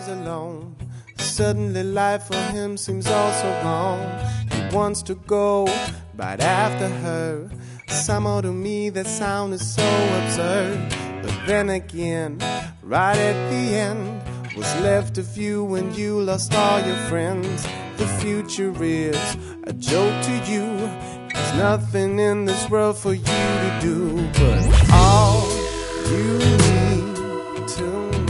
he's alone. Suddenly life for him seems all so wrong. He wants to go right after her. Somehow to me that sound is so absurd. But then again, right at the end, what's left of you when you lost all your friends? The future is a joke to you. There's nothing in this world for you to do. But all you need to know